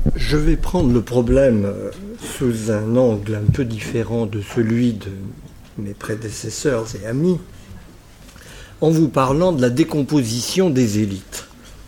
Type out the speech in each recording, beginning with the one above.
Je vais prendre le problème sous un angle un peu différent de celui de mes prédécesseurs et amis, en vous parlant de la décomposition des élites.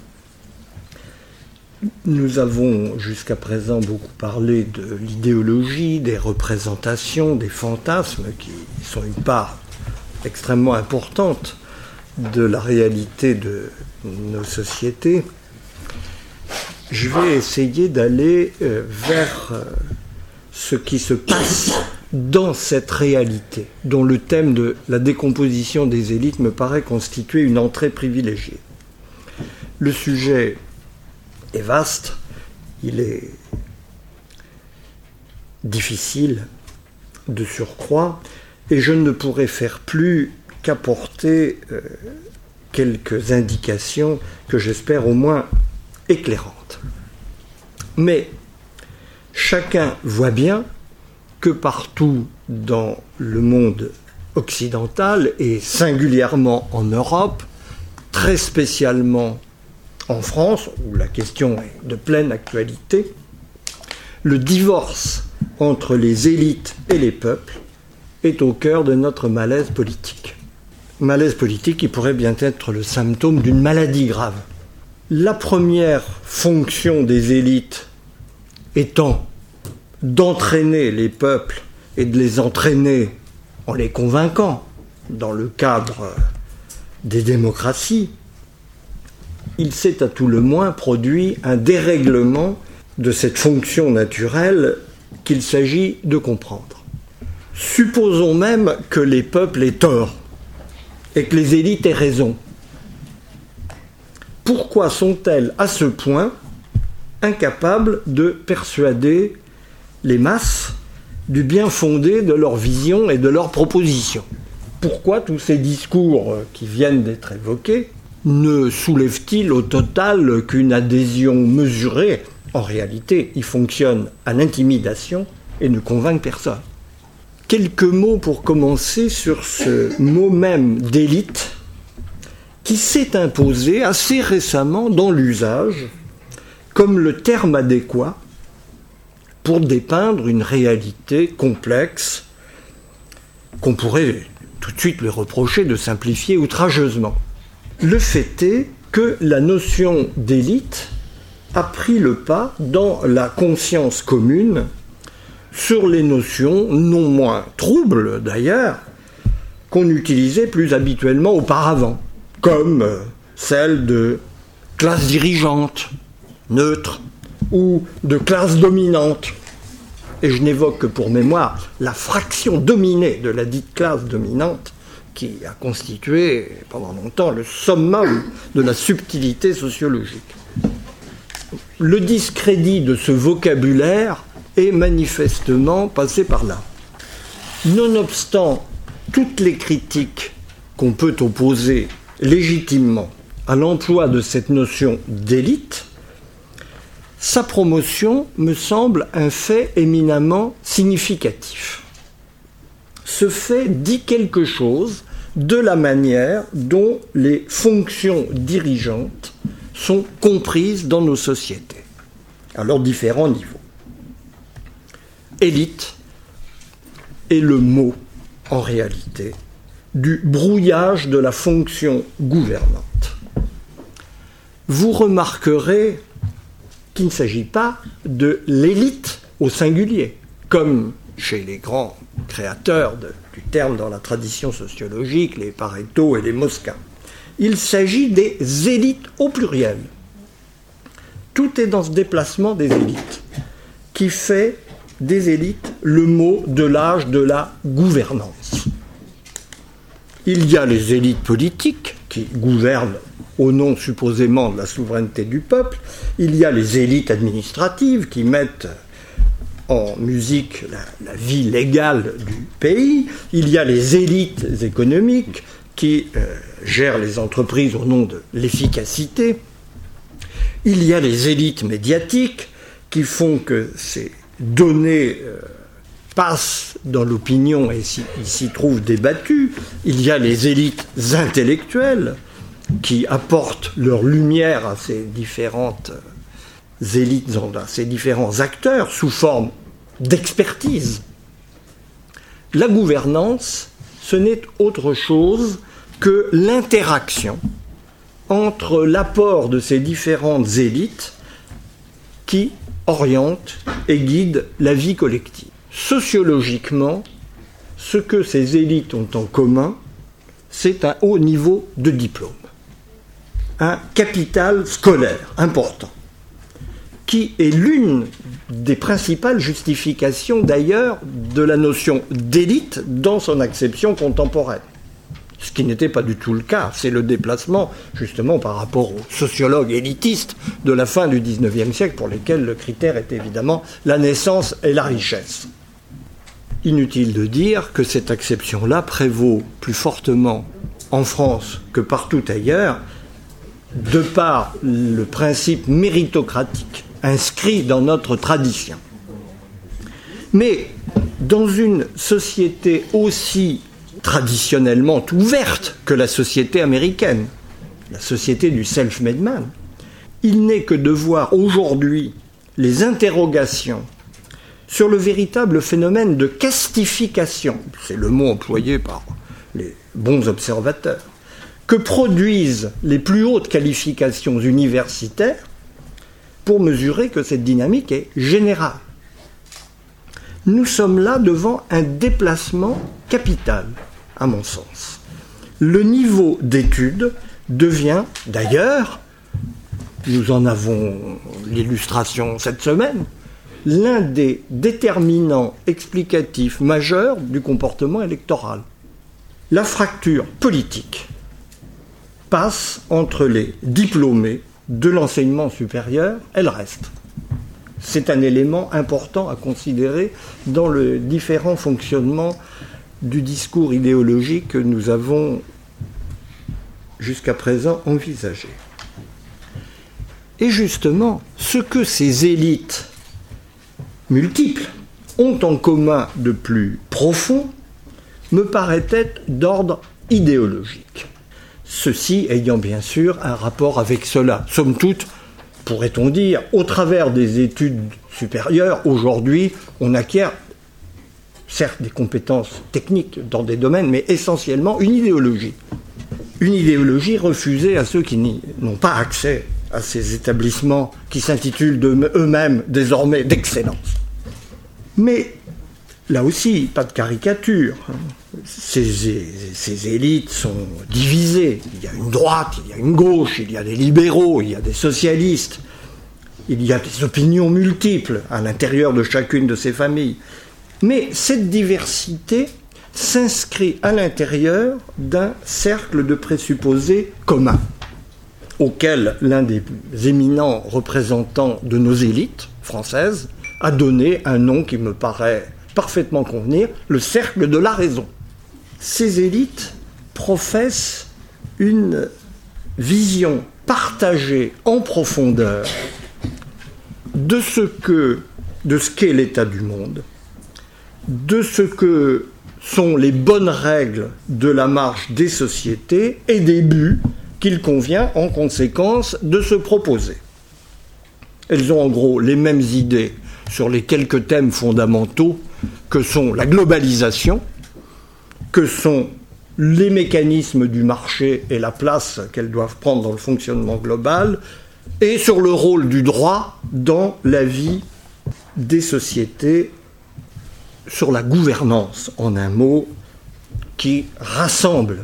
Nous avons jusqu'à présent beaucoup parlé de l'idéologie, des représentations, des fantasmes qui sont une part extrêmement importante de la réalité de nos sociétés. Je vais essayer d'aller vers ce qui se passe dans cette réalité, dont le thème de la décomposition des élites me paraît constituer une entrée privilégiée. Le sujet est vaste, il est difficile de surcroît, et je ne pourrai faire plus qu'apporter quelques indications que j'espère au moins éclairantes. Mais chacun voit bien que partout dans le monde occidental, et singulièrement en Europe, très spécialement en France, où la question est de pleine actualité, le divorce entre les élites et les peuples est au cœur de notre malaise politique. Malaise politique qui pourrait bien être le symptôme d'une maladie grave. La première fonction des élites étant d'entraîner les peuples et de les entraîner en les convainquant dans le cadre des démocraties, il s'est à tout le moins produit un dérèglement de cette fonction naturelle qu'il s'agit de comprendre. Supposons même que les peuples aient tort et que les élites aient raison. Pourquoi sont-elles à ce point incapables de persuader les masses du bien fondé de leur vision et de leurs propositions? Pourquoi tous ces discours qui viennent d'être évoqués ne soulèvent-ils au total qu'une adhésion mesurée? En réalité, ils fonctionnent à l'intimidation et ne convainquent personne. Quelques mots pour commencer sur ce mot même d'élite qui s'est imposé assez récemment dans l'usage comme le terme adéquat pour dépeindre une réalité complexe qu'on pourrait tout de suite lui reprocher de simplifier outrageusement. Le fait est que la notion d'élite a pris le pas dans la conscience commune sur les notions, non moins troubles d'ailleurs, qu'on utilisait plus habituellement auparavant, comme celle de classe dirigeante, neutre, ou de classe dominante. Et je n'évoque que pour mémoire la fraction dominée de la dite classe dominante qui a constitué pendant longtemps le summum de la subtilité sociologique. Le discrédit de ce vocabulaire est manifestement passé par là. Nonobstant toutes les critiques qu'on peut opposer légitimement à l'emploi de cette notion d'élite, sa promotion me semble un fait éminemment significatif. Ce fait dit quelque chose de la manière dont les fonctions dirigeantes sont comprises dans nos sociétés, à leurs différents niveaux. Élite est le mot, en réalité, du brouillage de la fonction gouvernante. Vous remarquerez qu'il ne s'agit pas de l'élite au singulier, comme chez les grands créateurs du terme dans la tradition sociologique, les Pareto et les Mosca. Il s'agit des élites au pluriel. Tout est dans ce déplacement des élites, qui fait des élites le mot de l'âge de la gouvernance. Il y a les élites politiques qui gouvernent au nom supposément de la souveraineté du peuple. Il y a les élites administratives qui mettent en musique la vie légale du pays. Il y a les élites économiques qui gèrent les entreprises au nom de l'efficacité. Il y a les élites médiatiques qui font que ces données passent dans l'opinion et s'y trouvent débattues. Il y a les élites intellectuelles qui apportent leur lumière à ces différentes élites, dans ces différents acteurs, sous forme d'expertise. La gouvernance, ce n'est autre chose que l'interaction entre l'apport de ces différentes élites qui orientent et guident la vie collective. Sociologiquement, ce que ces élites ont en commun, c'est un haut niveau de diplôme, un capital scolaire important, qui est l'une des principales justifications d'ailleurs de la notion d'élite dans son acception contemporaine. Ce qui n'était pas du tout le cas, c'est le déplacement justement par rapport aux sociologues élitistes de la fin du XIXe siècle pour lesquels le critère est évidemment la naissance et la richesse. Inutile de dire que cette acception-là prévaut plus fortement en France que partout ailleurs, de par le principe méritocratique inscrit dans notre tradition. Mais dans une société aussi traditionnellement ouverte que la société américaine, la société du self-made man, il n'est que de voir aujourd'hui les interrogations sur le véritable phénomène de castification, c'est le mot employé par les bons observateurs, que produisent les plus hautes qualifications universitaires pour mesurer que cette dynamique est générale. Nous sommes là devant un déplacement capital, à mon sens. Le niveau d'études devient, d'ailleurs, nous en avons l'illustration cette semaine, l'un des déterminants explicatifs majeurs du comportement électoral. La fracture politique passe entre les diplômés de l'enseignement supérieur et le reste. C'est un élément important à considérer dans le différent fonctionnement du discours idéologique que nous avons jusqu'à présent envisagé. Et justement, ce que ces élites multiples ont en commun de plus profond me paraît être d'ordre idéologique. Ceci ayant bien sûr un rapport avec cela. Somme toute, pourrait-on dire, au travers des études supérieures, aujourd'hui, on acquiert certes des compétences techniques dans des domaines, mais essentiellement une idéologie. Une idéologie refusée à ceux qui n'ont pas accès à ces établissements qui s'intitulent eux-mêmes désormais d'excellence. Mais là aussi, pas de caricature. Ces élites sont divisées. Il y a une droite, il y a une gauche, il y a des libéraux, il y a des socialistes. Il y a des opinions multiples à l'intérieur de chacune de ces familles. Mais cette diversité s'inscrit à l'intérieur d'un cercle de présupposés communs, auquel l'un des éminents représentants de nos élites françaises a donné un nom qui me paraît parfaitement convenir, le cercle de la raison. Ces élites professent une vision partagée en profondeur de ce qu'est l'état du monde, de ce que sont les bonnes règles de la marche des sociétés et des buts qu'il convient en conséquence de se proposer. Elles ont en gros les mêmes idées sur les quelques thèmes fondamentaux que sont la globalisation, que sont les mécanismes du marché et la place qu'elles doivent prendre dans le fonctionnement global, et sur le rôle du droit dans la vie des sociétés, sur la gouvernance, en un mot, qui rassemble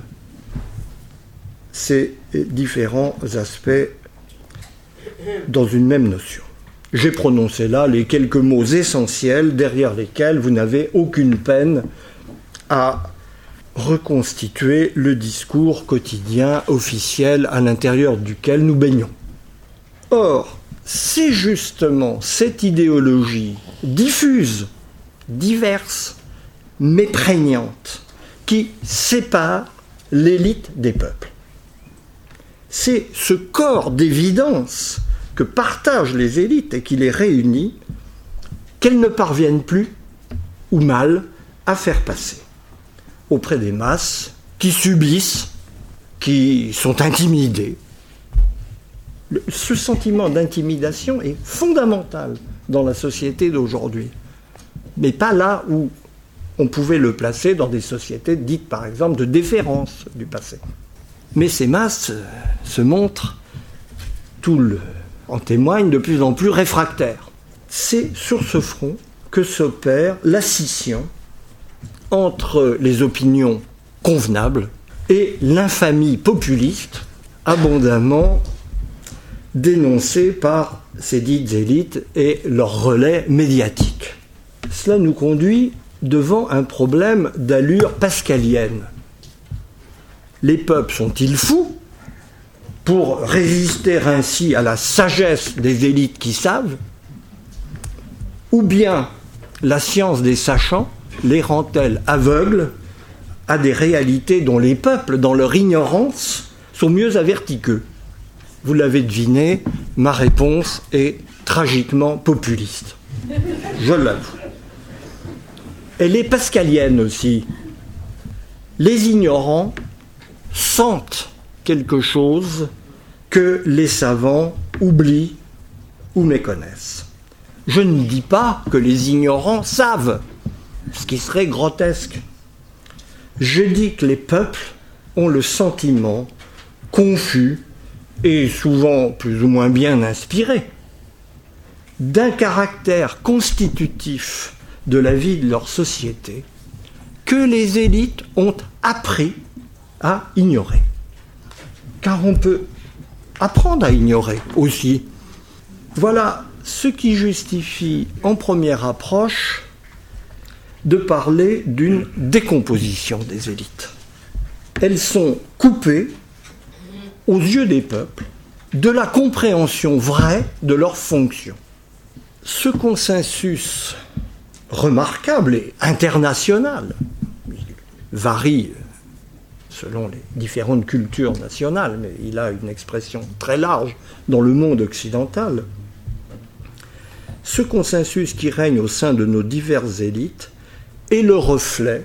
ces différents aspects dans une même notion. J'ai prononcé là les quelques mots essentiels derrière lesquels vous n'avez aucune peine à reconstituer le discours quotidien, officiel, à l'intérieur duquel nous baignons. Or, c'est justement cette idéologie diffuse, diverse, mais prégnante, qui sépare l'élite des peuples. C'est ce corps d'évidence que partagent les élites et qui les réunit, qu'elles ne parviennent plus, ou mal, à faire passer auprès des masses qui subissent, qui sont intimidées, Ce sentiment d'intimidation est fondamental dans la société d'aujourd'hui. Mais pas là où on pouvait le placer dans des sociétés dites, par exemple, de déférence du passé. Mais ces masses se montrent, en témoignent, de plus en plus réfractaires. C'est sur ce front que s'opère la scission entre les opinions convenables et l'infamie populiste abondamment dénoncée par ces dites élites et leurs relais médiatiques. Cela nous conduit devant un problème d'allure pascalienne. Les peuples sont-ils fous pour résister ainsi à la sagesse des élites qui savent, ou bien la science des sachants les rend-elle aveugles à des réalités dont les peuples, dans leur ignorance, sont mieux avertis qu'eux? Vous l'avez deviné, ma réponse est tragiquement populiste. Je l'avoue. Elle est pascalienne aussi. Les ignorants sentent quelque chose que les savants oublient ou méconnaissent. Je ne dis pas que les ignorants savent, ce qui serait grotesque. Je dis que les peuples ont le sentiment confus et souvent plus ou moins bien inspiré d'un caractère constitutif de la vie de leur société que les élites ont appris à ignorer. Car on peut apprendre à ignorer aussi. Voilà ce qui justifie en première approche de parler d'une décomposition des élites. Elles sont coupées aux yeux des peuples de la compréhension vraie de leurs fonctions. Ce consensus remarquable et international varie selon les différentes cultures nationales, mais il a une expression très large dans le monde occidental. Ce consensus qui règne au sein de nos diverses élites est le reflet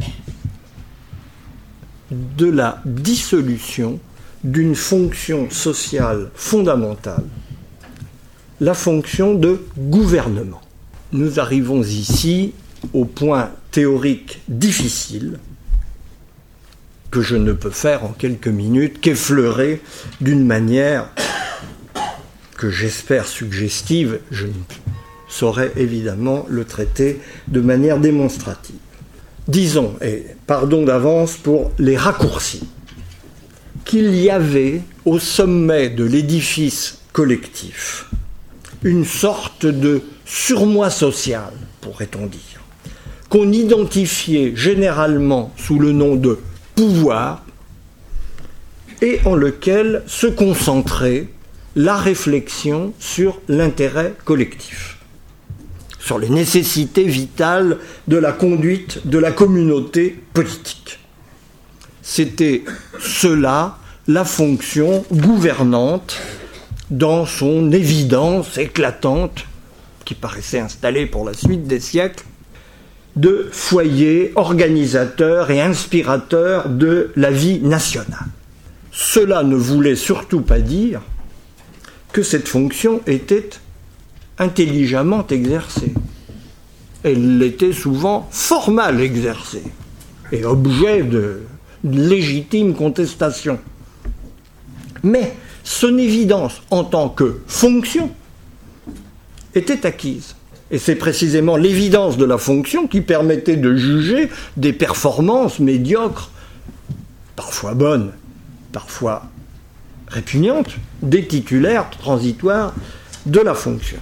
de la dissolution d'une fonction sociale fondamentale, la fonction de gouvernement. Nous arrivons ici au point théorique difficile que je ne peux faire en quelques minutes qu'effleurer d'une manière que j'espère suggestive. Je ne saurais évidemment le traiter de manière démonstrative. Disons, et pardon d'avance pour les raccourcis, qu'il y avait au sommet de l'édifice collectif une sorte de surmoi social, pourrait-on dire, qu'on identifiait généralement sous le nom de pouvoir et en lequel se concentrait la réflexion sur l'intérêt collectif, sur les nécessités vitales de la conduite de la communauté politique. C'était cela, la fonction gouvernante, dans son évidence éclatante, qui paraissait installée pour la suite des siècles, de foyer organisateur et inspirateur de la vie nationale. Cela ne voulait surtout pas dire que cette fonction était intelligemment exercée. Elle l'était souvent fort mal exercée et objet de légitime contestation. Mais son évidence en tant que fonction était acquise. Et c'est précisément l'évidence de la fonction qui permettait de juger des performances médiocres, parfois bonnes, parfois répugnantes, des titulaires transitoires de la fonction.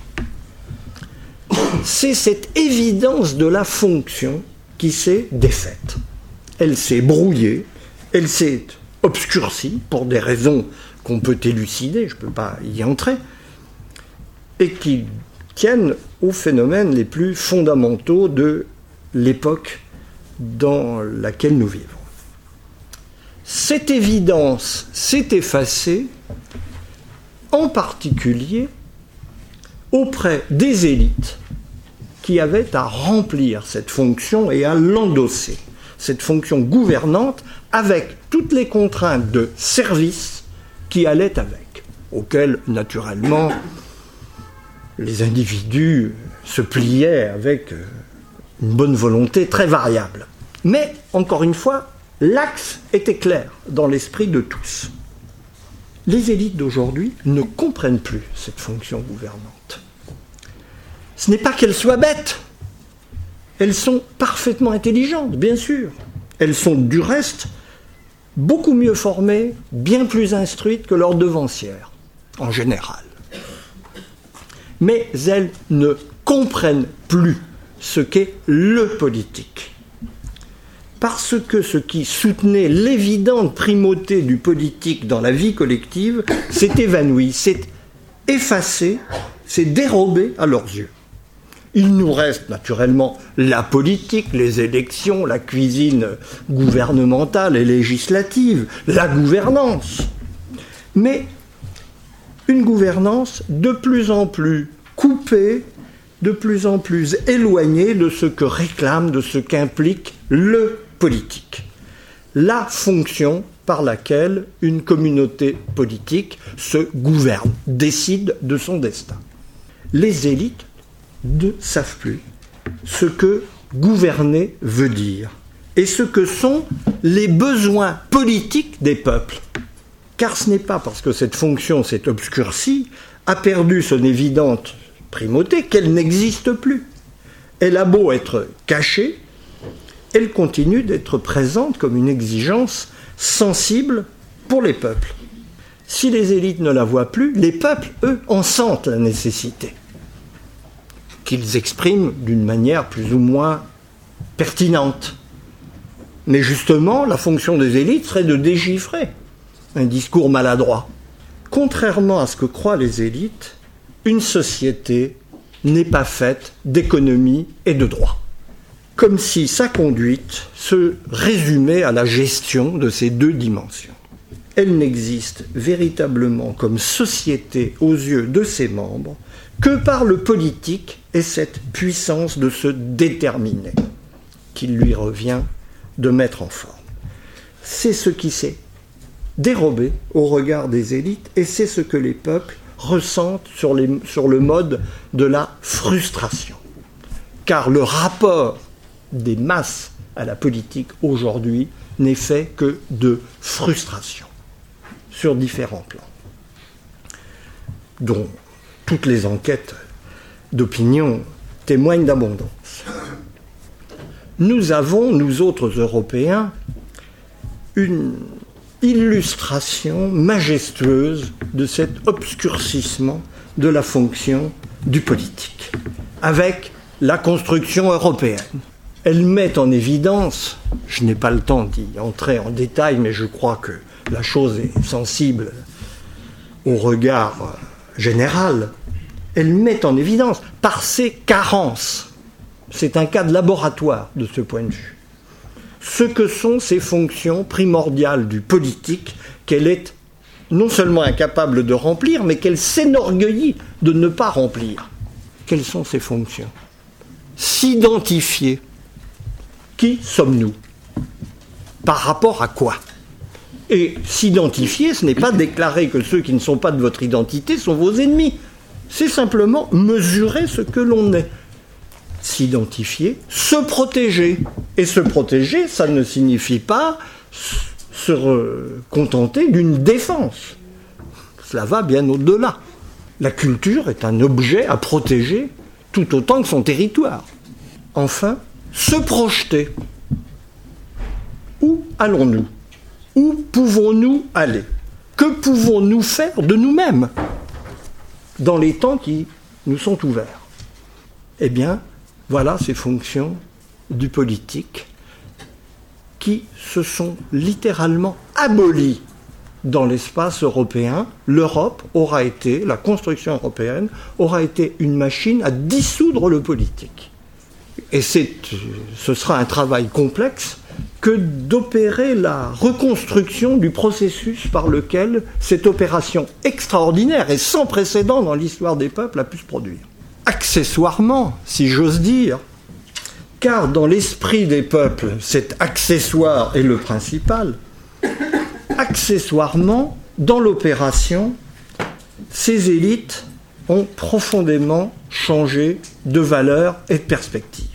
C'est cette évidence de la fonction qui s'est défaite. Elle s'est brouillée, elle s'est obscurcie pour des raisons qu'on peut élucider, je ne peux pas y entrer, et qui tiennent aux phénomènes les plus fondamentaux de l'époque dans laquelle nous vivons. Cette évidence s'est effacée, en particulier auprès des élites qui avaient à remplir cette fonction et à l'endosser, cette fonction gouvernante avec toutes les contraintes de service qui allaient avec. auquel, naturellement, les individus se pliaient avec une bonne volonté très variable. Mais, encore une fois, l'axe était clair dans l'esprit de tous. Les élites d'aujourd'hui ne comprennent plus cette fonction gouvernante. Ce n'est pas qu'elles soient bêtes. Elles sont parfaitement intelligentes, bien sûr. Elles sont, du reste, beaucoup mieux formées, bien plus instruites que leurs devancières, en général. Mais elles ne comprennent plus ce qu'est le politique. Parce que ce qui soutenait l'évidente primauté du politique dans la vie collective s'est évanoui, s'est effacé, s'est dérobé à leurs yeux. Il nous reste naturellement la politique, les élections, la cuisine gouvernementale et législative, la gouvernance. Mais une gouvernance de plus en plus coupée, de plus en plus éloignée de ce que réclame, de ce qu'implique le politique. La fonction par laquelle une communauté politique se gouverne, décide de son destin. Les élites ne savent plus ce que gouverner veut dire et ce que sont les besoins politiques des peuples. Car ce n'est pas parce que cette fonction s'est obscurcie, a perdu son évidente primauté, qu'elle n'existe plus. Elle a beau être cachée, elle continue d'être présente comme une exigence sensible pour les peuples. Si les élites ne la voient plus, les peuples, eux, en sentent la nécessité, qu'ils expriment d'une manière plus ou moins pertinente. Mais justement, la fonction des élites serait de déchiffrer un discours maladroit. Contrairement à ce que croient les élites, une société n'est pas faite d'économie et de droit. Comme si sa conduite se résumait à la gestion de ces deux dimensions. Elle n'existe véritablement comme société aux yeux de ses membres que par le politique et cette puissance de se déterminer qu'il lui revient de mettre en forme. C'est ce qui s'est dérobé au regard des élites et c'est ce que les peuples ressentent sur le mode de la frustration. Car le rapport des masses à la politique aujourd'hui n'est fait que de frustration sur différents plans, dont toutes les enquêtes d'opinion témoignent d'abondance. Nous avons, nous autres Européens, une illustration majestueuse de cet obscurcissement de la fonction du politique, avec la construction européenne. Elle met en évidence, je n'ai pas le temps d'y entrer en détail, mais je crois que la chose est sensible au regard général, elle met en évidence par ses carences, c'est un cas de laboratoire de ce point de vue, ce que sont ces fonctions primordiales du politique qu'elle est non seulement incapable de remplir, mais qu'elle s'enorgueillit de ne pas remplir. Quelles sont ces fonctions ? S'identifier. Qui sommes-nous ? Par rapport à quoi ? Et s'identifier, ce n'est pas déclarer que ceux qui ne sont pas de votre identité sont vos ennemis. C'est simplement mesurer ce que l'on est. S'identifier, se protéger. Et se protéger, ça ne signifie pas se contenter d'une défense. Cela va bien au-delà. La culture est un objet à protéger tout autant que son territoire. Enfin, se projeter. Où allons-nous ? Où pouvons-nous aller ? Que pouvons-nous faire de nous-mêmes dans les temps qui nous sont ouverts ? Eh bien, voilà ces fonctions du politique qui se sont littéralement abolies dans l'espace européen. L'Europe aura été, la construction européenne aura été une machine à dissoudre le politique. Et ce sera un travail complexe que d'opérer la reconstruction du processus par lequel cette opération extraordinaire et sans précédent dans l'histoire des peuples a pu se produire. Accessoirement, si j'ose dire, car dans l'esprit des peuples, cet accessoire est le principal, accessoirement, dans l'opération, ces élites ont profondément changé de valeurs et de perspectives.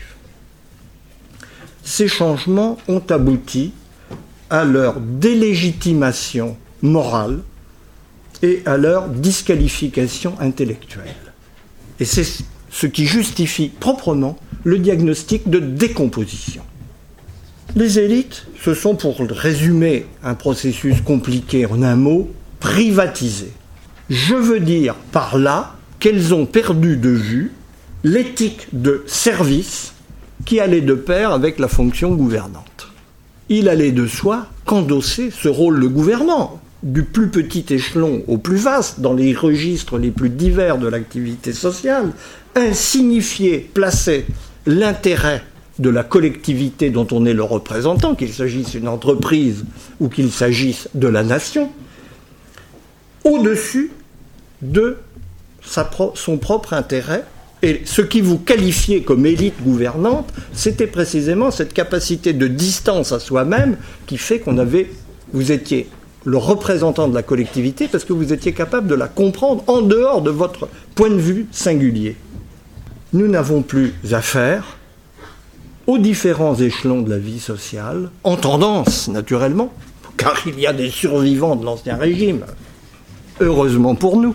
Ces changements ont abouti à leur délégitimation morale et à leur disqualification intellectuelle. Et c'est ce qui justifie proprement le diagnostic de décomposition. Les élites se sont, pour résumer un processus compliqué en un mot, privatisées. Je veux dire par là qu'elles ont perdu de vue l'éthique de service qui allait de pair avec la fonction gouvernante. Il allait de soi qu'endosser ce rôle de gouvernant, du plus petit échelon au plus vaste, dans les registres les plus divers de l'activité sociale, signifiait placer l'intérêt de la collectivité dont on est le représentant, qu'il s'agisse d'une entreprise ou qu'il s'agisse de la nation, au-dessus de son propre intérêt. Et ce qui vous qualifiait comme élite gouvernante, c'était précisément cette capacité de distance à soi-même qui fait vous étiez le représentant de la collectivité parce que vous étiez capable de la comprendre en dehors de votre point de vue singulier. Nous n'avons plus affaire aux différents échelons de la vie sociale, en tendance naturellement, car il y a des survivants de l'Ancien Régime, heureusement pour nous.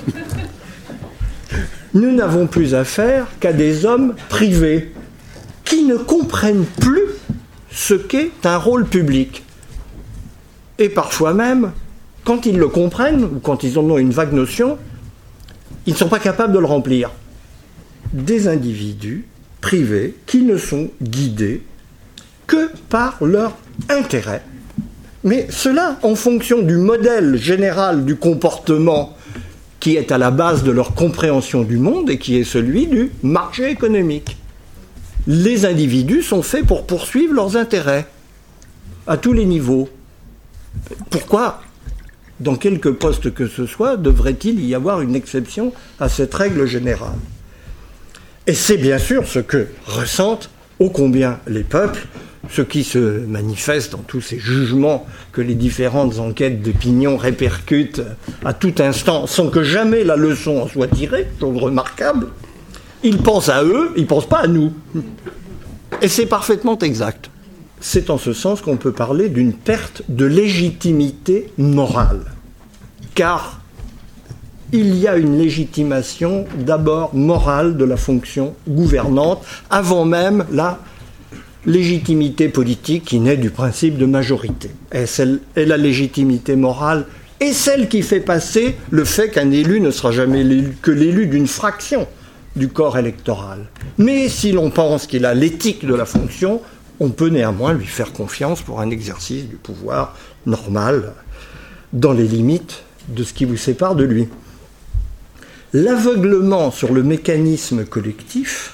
Nous n'avons plus affaire qu'à des hommes privés qui ne comprennent plus ce qu'est un rôle public. Et parfois même, quand ils le comprennent, ou quand ils en ont une vague notion, ils ne sont pas capables de le remplir. Des individus privés qui ne sont guidés que par leur intérêt. Mais cela en fonction du modèle général du comportement qui est à la base de leur compréhension du monde et qui est celui du marché économique. Les individus sont faits pour poursuivre leurs intérêts à tous les niveaux. Pourquoi, dans quelque poste que ce soit, devrait-il y avoir une exception à cette règle générale ? Et c'est bien sûr ce que ressentent ô combien les peuples, ce qui se manifeste dans tous ces jugements que les différentes enquêtes d'opinion répercutent à tout instant, sans que jamais la leçon en soit tirée, chose remarquable. Ils pensent à eux, ils ne pensent pas à nous. Et c'est parfaitement exact. C'est en ce sens qu'on peut parler d'une perte de légitimité morale. Car il y a une légitimation d'abord morale de la fonction gouvernante, avant même la légitimité politique qui naît du principe de majorité. Et la légitimité morale est celle qui fait passer le fait qu'un élu ne sera jamais que l'élu d'une fraction du corps électoral. Mais si l'on pense qu'il a l'éthique de la fonction, on peut néanmoins lui faire confiance pour un exercice du pouvoir normal, dans les limites de ce qui vous sépare de lui. L'aveuglement sur le mécanisme collectif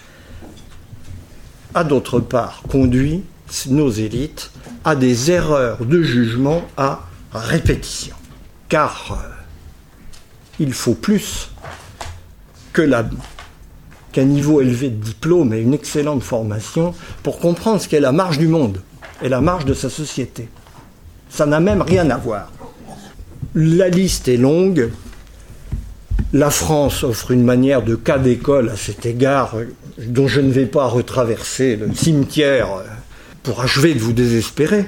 a d'autre part conduit nos élites à des erreurs de jugement à répétition. Car il faut plus qu'un niveau élevé de diplôme et une excellente formation pour comprendre ce qu'est la marche du monde et la marche de sa société. Ça n'a même rien à voir. La liste est longue. La France offre une manière de cas d'école à cet égard dont je ne vais pas retraverser le cimetière pour achever de vous désespérer.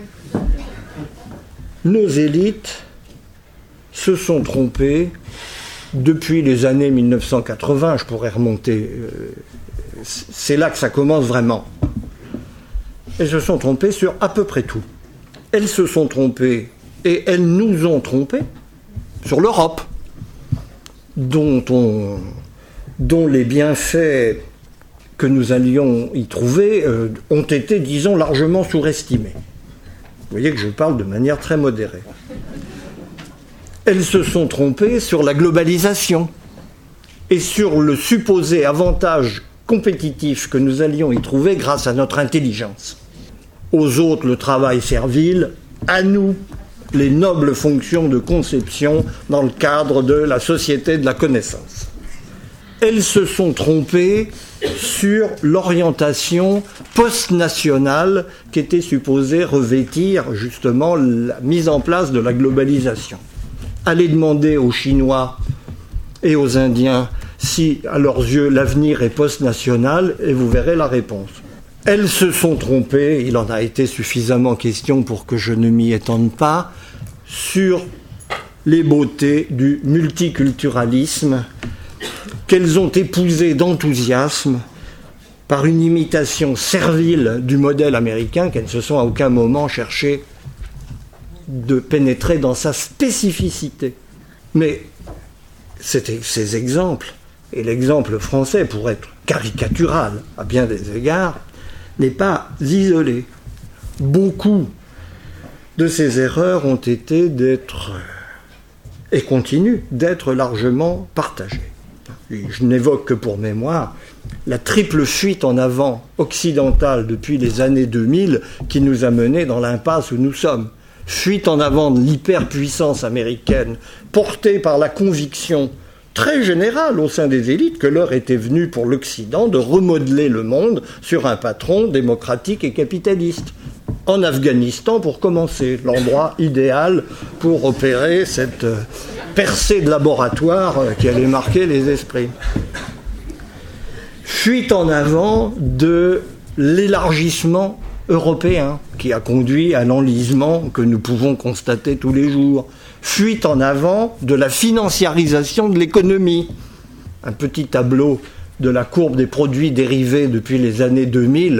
Nos élites se sont trompées depuis les années 1980, je pourrais remonter, c'est là que ça commence vraiment. Elles se sont trompées sur à peu près tout. Elles se sont trompées et elles nous ont trompés sur l'Europe, dont les bienfaits que nous allions y trouver ont été, disons, largement sous-estimés. Vous voyez que je parle de manière très modérée. Elles se sont trompées sur la globalisation et sur le supposé avantage compétitif que nous allions y trouver grâce à notre intelligence. Aux autres, le travail servile, à nous, les nobles fonctions de conception dans le cadre de la société de la connaissance. Elles se sont trompées sur l'orientation post-nationale qui était supposée revêtir justement la mise en place de la globalisation. Allez demander aux Chinois et aux Indiens si, à leurs yeux, l'avenir est post-national, et vous verrez la réponse. Elles se sont trompées, il en a été suffisamment question pour que je ne m'y étende pas, sur les beautés du multiculturalisme qu'elles ont épousé d'enthousiasme par une imitation servile du modèle américain, qu'elles ne se sont à aucun moment cherché de pénétrer dans sa spécificité. Mais ces exemples, et l'exemple français, pour être caricatural à bien des égards, n'est pas isolé. Beaucoup de ces erreurs ont été d'être, et continuent d'être largement partagées. Je n'évoque que pour mémoire la triple fuite en avant occidentale depuis les années 2000 qui nous a menés dans l'impasse où nous sommes. Fuite en avant de l'hyperpuissance américaine, portée par la conviction très générale au sein des élites que l'heure était venue pour l'Occident de remodeler le monde sur un patron démocratique et capitaliste. En Afghanistan, pour commencer, l'endroit idéal pour opérer cette percée de laboratoire qui allait marquer les esprits. Fuite en avant de l'élargissement européen qui a conduit à l'enlisement que nous pouvons constater tous les jours. Fuite en avant de la financiarisation de l'économie. Un petit tableau de la courbe des produits dérivés depuis les années 2000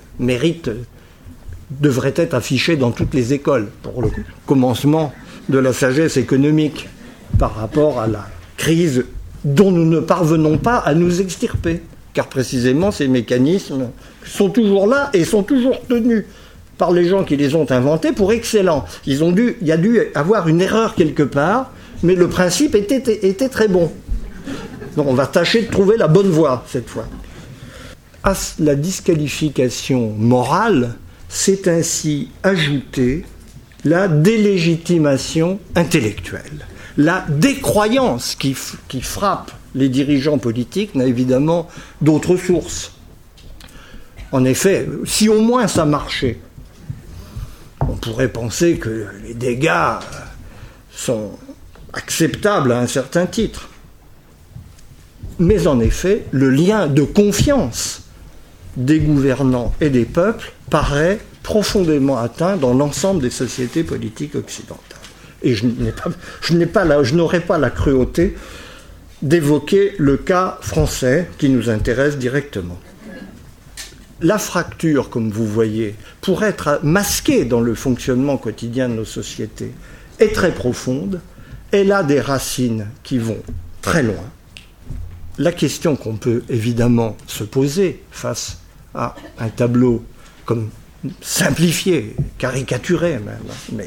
devrait être affiché dans toutes les écoles pour le commencement de la sagesse économique par rapport à la crise dont nous ne parvenons pas à nous extirper. Car précisément, ces mécanismes sont toujours là et sont toujours tenus par les gens qui les ont inventés pour excellents. Il y a dû avoir une erreur quelque part, mais le principe était très bon. Donc on va tâcher de trouver la bonne voie cette fois. À la disqualification morale, s'est ainsi ajoutée la délégitimation intellectuelle. La décroyance qui frappe les dirigeants politiques n'a évidemment d'autres sources. En effet, si au moins ça marchait, on pourrait penser que les dégâts sont acceptables à un certain titre. Mais en effet, le lien de confiance des gouvernants et des peuples paraît profondément atteint dans l'ensemble des sociétés politiques occidentales. Et je n'aurais pas la cruauté d'évoquer le cas français qui nous intéresse directement. La fracture, comme vous voyez, pour être masquée dans le fonctionnement quotidien de nos sociétés, est très profonde. Elle a des racines qui vont très loin. La question qu'on peut évidemment se poser face à un tableau comme simplifié, caricaturé même, mais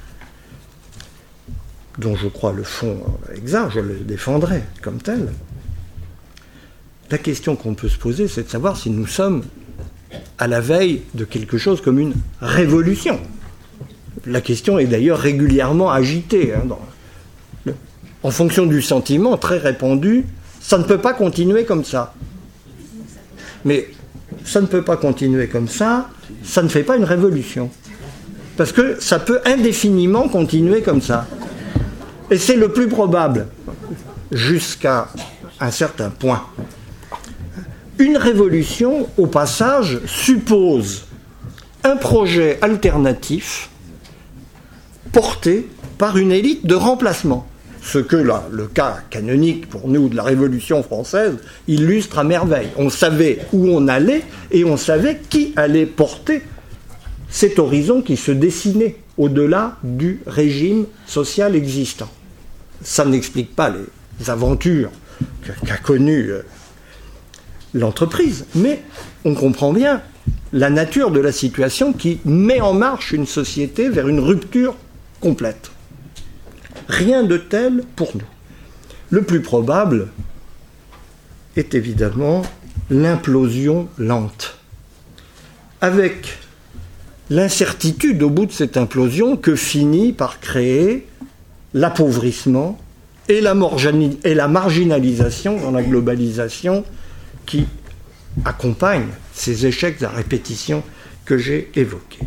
dont je crois le fond exact, je le défendrai comme tel. La question qu'on peut se poser, c'est de savoir si nous sommes à la veille de quelque chose comme une révolution. La question est d'ailleurs régulièrement agitée. En fonction du sentiment très répandu, ça ne peut pas continuer comme ça. Mais ça ne peut pas continuer comme ça, ça ne fait pas une révolution. Parce que ça peut indéfiniment continuer comme ça. Et c'est le plus probable, jusqu'à un certain point. Une révolution, au passage, suppose un projet alternatif porté par une élite de remplacement. Ce que le cas canonique pour nous de la Révolution française illustre à merveille. On savait où on allait et on savait qui allait porter cet horizon qui se dessinait au-delà du régime social existant. Ça n'explique pas les aventures qu'a connues l'entreprise, mais on comprend bien la nature de la situation qui met en marche une société vers une rupture complète. Rien de tel pour nous. Le plus probable est évidemment l'implosion lente, avec l'incertitude au bout de cette implosion que finit par créer l'appauvrissement et la marginalisation dans la globalisation qui accompagne ces échecs à répétition que j'ai évoqués.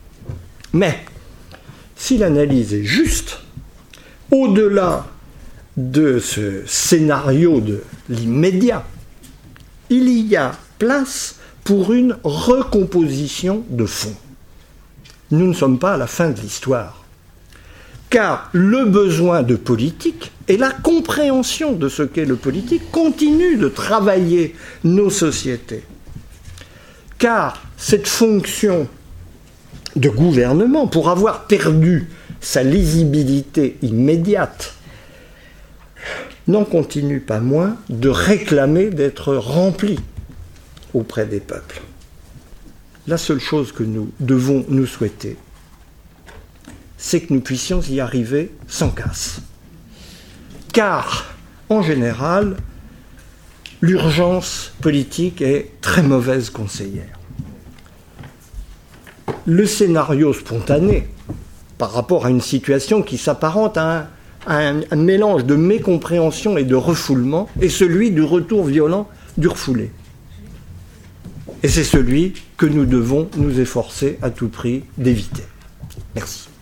Mais si l'analyse est juste, au-delà de ce scénario de l'immédiat, il y a place pour une recomposition de fond. Nous ne sommes pas à la fin de l'histoire, car le besoin de politique et la compréhension de ce qu'est le politique continue de travailler nos sociétés. Car cette fonction de gouvernement, pour avoir perdu sa lisibilité immédiate, n'en continue pas moins de réclamer d'être remplie auprès des peuples. La seule chose que nous devons nous souhaiter, c'est que nous puissions y arriver sans casse. Car, en général, l'urgence politique est très mauvaise conseillère. Le scénario spontané, par rapport à une situation qui s'apparente à un mélange de mécompréhension et de refoulement, est celui du retour violent du refoulé. Et c'est celui que nous devons nous efforcer à tout prix d'éviter. Merci.